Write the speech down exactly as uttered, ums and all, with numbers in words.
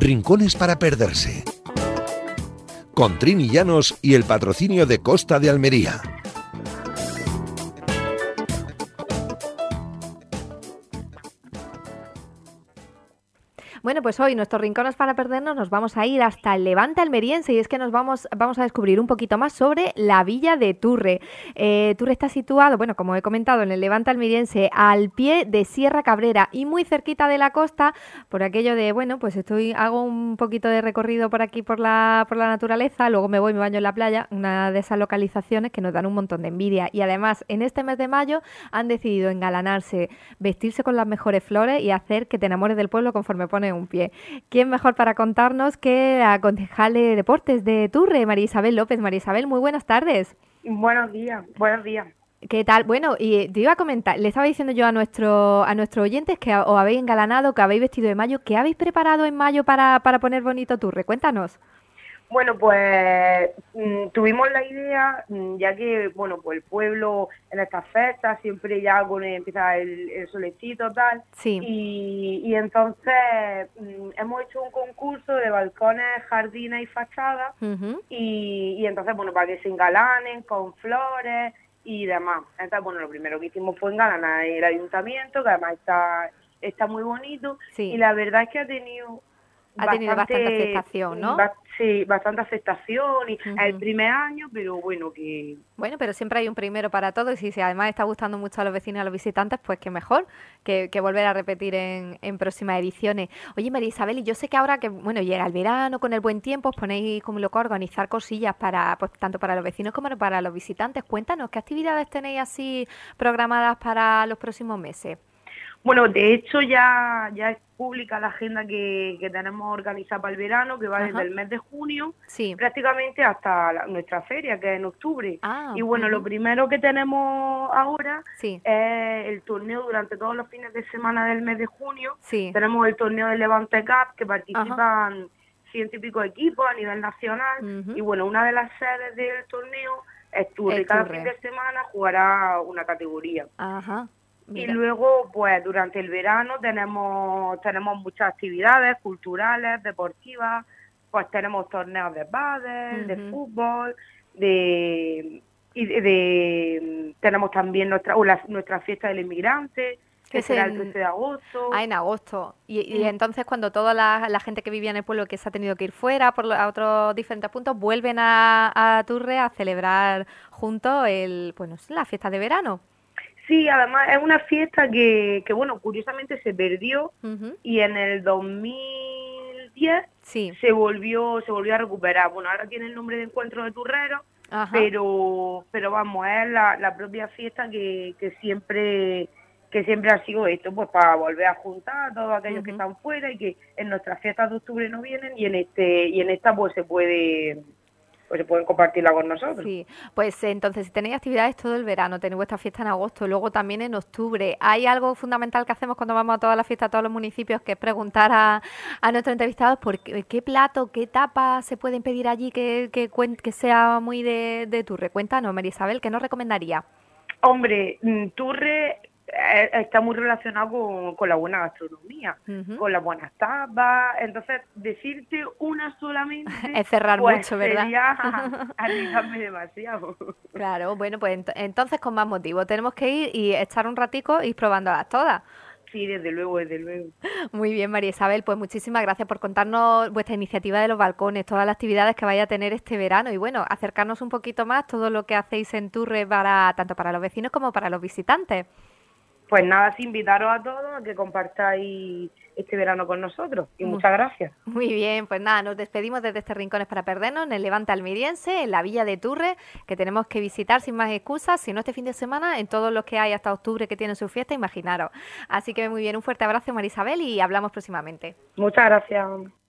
Rincones para perderse. Con Trini Llanos y el patrocinio de Costa de Almería. Bueno, pues hoy nuestros rincones para perdernos nos vamos a ir hasta el Levante almeriense y es que nos vamos, vamos a descubrir un poquito más sobre la villa de Turre. Eh, Turre está situado, bueno, como he comentado, en el Levante almeriense, al pie de Sierra Cabrera y muy cerquita de la costa, por aquello de, bueno, pues estoy hago un poquito de recorrido por aquí por la, por la naturaleza, luego me voy y me baño en la playa, una de esas localizaciones que nos dan un montón de envidia. Y además, en este mes de mayo han decidido engalanarse, vestirse con las mejores flores y hacer que te enamores del pueblo conforme pone un pie. ¿Quién mejor para contarnos que la concejal de deportes de Turre, María Isabel López? María Isabel, muy buenas tardes. Buenos días, buenos días. ¿Qué tal? Bueno, y te iba a comentar, le estaba diciendo yo a nuestro a nuestros oyentes que os habéis engalanado, que habéis vestido de mayo. ¿Qué habéis preparado en mayo para, para poner bonito Turre? Cuéntanos. Bueno, pues mmm, tuvimos la idea, mmm, ya que, bueno, pues el pueblo en estas fechas siempre ya con el, empieza el, el solecito tal, sí. y, y entonces mmm, hemos hecho un concurso de balcones, jardines y fachadas, uh-huh. y, y entonces, bueno, para que se engalanen con flores y demás. Entonces, bueno, lo primero que hicimos fue engalanar el ayuntamiento, que además está, está muy bonito, sí. Y la verdad es que ha tenido... Ha bastante, tenido bastante aceptación, ¿no? Ba- sí, bastante aceptación y uh-huh. el primer año, pero bueno, que... Bueno, pero siempre hay un primero para todo y si, si además está gustando mucho a los vecinos y a los visitantes, pues qué mejor que, que volver a repetir en, en próximas ediciones. Oye, María Isabel, y yo sé que ahora que, bueno, llega el verano con el buen tiempo, os ponéis como loco a organizar cosillas para, pues tanto para los vecinos como para los visitantes. Cuéntanos, ¿qué actividades tenéis así programadas para los próximos meses? Bueno, de hecho ya ya es pública la agenda que, que tenemos organizada para el verano, que va desde Ajá. el mes de junio sí. prácticamente hasta la, nuestra feria, que es en octubre. Ah, y bueno, uh-huh. lo primero que tenemos ahora sí. es el torneo durante todos los fines de semana del mes de junio. Sí. Tenemos el torneo de Levante Cup, que participan Ajá. ciento y pico equipos a nivel nacional. Uh-huh. Y bueno, una de las sedes del torneo es Turre. Cada fin de semana jugará una categoría. Ajá. Mira. Y luego, pues, durante el verano tenemos tenemos muchas actividades culturales, deportivas, pues tenemos torneos de pádel, uh-huh. de fútbol, de y de, de tenemos también nuestra o la, nuestra fiesta del inmigrante, que será en... el trece de agosto. Ah, en agosto. Y, y mm. entonces cuando toda la, la gente que vivía en el pueblo que se ha tenido que ir fuera por a otros diferentes puntos, vuelven a, a Turre a celebrar juntos el, bueno, la fiesta de verano. Sí, además es una fiesta que, que bueno, curiosamente se perdió uh-huh. y en el dos mil diez sí. se volvió se volvió a recuperar. Bueno, ahora tiene el nombre de Encuentro de Turreros, pero pero vamos, es la, la propia fiesta que, que siempre que siempre ha sido esto, pues para volver a juntar a todos aquellos uh-huh. que están fuera y que en nuestras fiestas de octubre no vienen y en este y en esta pues se puede pues se pueden compartirla con nosotros. Sí, pues entonces si tenéis actividades todo el verano, tenéis vuestra fiesta en agosto, luego también en octubre. Hay algo fundamental que hacemos cuando vamos a todas las fiestas, a todos los municipios, que es preguntar a, a nuestros entrevistados por qué, qué plato, qué tapa se pueden pedir allí que, que, que sea muy de, de Turre. Cuéntanos, María Isabel, ¿qué nos recomendaría? Hombre, Turre está muy relacionado con, con la buena gastronomía, uh-huh. con las buenas tapas, entonces decirte una solamente es cerrar pues, mucho, ¿verdad? Sería arriesgarme demasiado. Claro, bueno, pues ent- entonces con más motivo tenemos que ir y echar un ratico y ir probándolas todas. Sí, desde luego, desde luego. Muy bien, María Isabel, pues muchísimas gracias por contarnos vuestra iniciativa de los balcones, todas las actividades que vaya a tener este verano y bueno, acercarnos un poquito más todo lo que hacéis en Turre para tanto para los vecinos como para los visitantes. Pues nada, sí, invitaros a todos a que compartáis este verano con nosotros y muchas gracias. Muy bien, pues nada, nos despedimos desde este Rincones para Perdernos en el Levante almeriense, en la villa de Turre, que tenemos que visitar sin más excusas, si no este fin de semana, en todos los que hay hasta octubre que tienen su fiesta, imaginaros. Así que muy bien, un fuerte abrazo, María Isabel, y hablamos próximamente. Muchas gracias.